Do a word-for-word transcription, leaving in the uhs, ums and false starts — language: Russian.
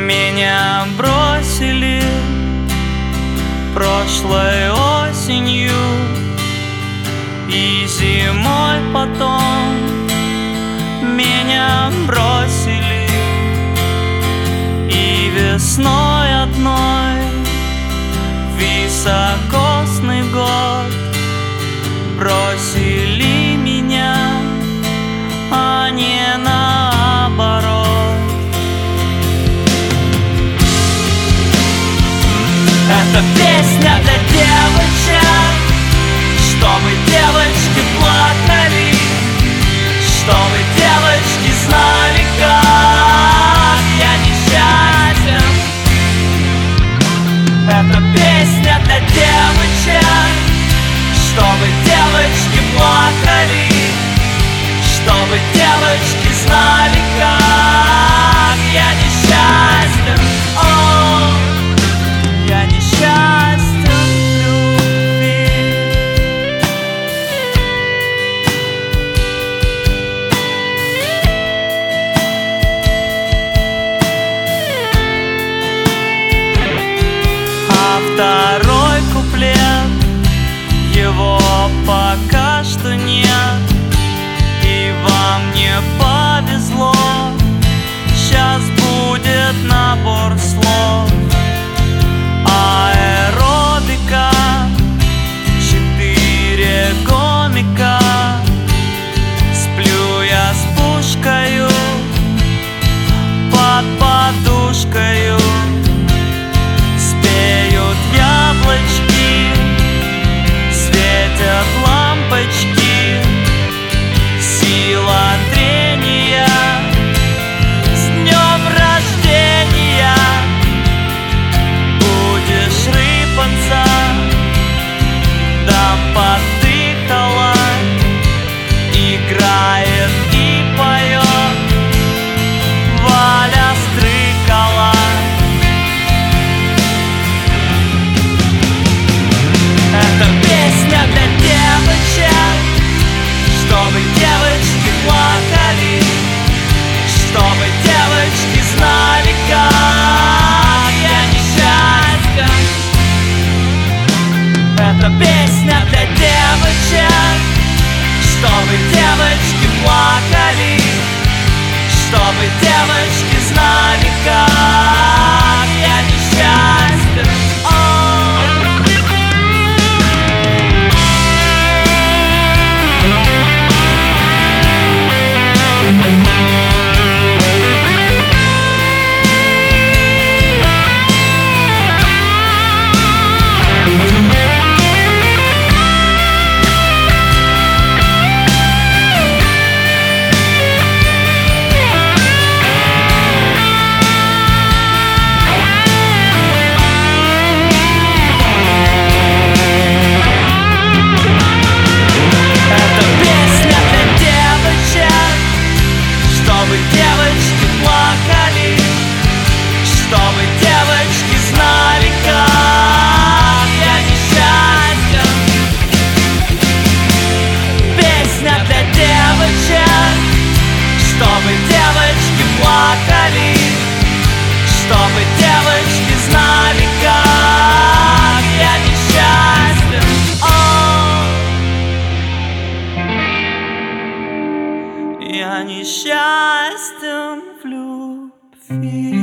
Меня бросили прошлой осенью, и зимой потом меня бросили, и весной одной високосный год бросили меня, а не наоборот. Это песня для девочек, чтобы девочки плакали, чтобы девочки знали, как я несчастен. Это песня для девочек, чтобы девочки плакали, чтобы девочки знали, как я несчастен. О, я несчастен в любви. А второй куплет, его пока что нет, и вам не повезло. Сейчас будет набор слов. Аэробика, четыре гомика. Сплю я с пушкою под подушкою. Спеют яблочки, светят лампочки. Сила трения, с днем рождения. Будешь рыпаться, дам подыхала. Играет и поет Валя Стрыкала. Это песня для девочек, чтобы девочки плакали, чтобы девочки знали, как я несчастен. Это песня для девочек, чтобы девочки плакали, чтобы девочки знали, как я несчастен. Чтобы девочки плакали, чтобы девочки знали, как я несчастен. Песня для девочек, чтобы девочки плакали, чтобы девочки знали, как я несчастен. О, я несчастен в любви.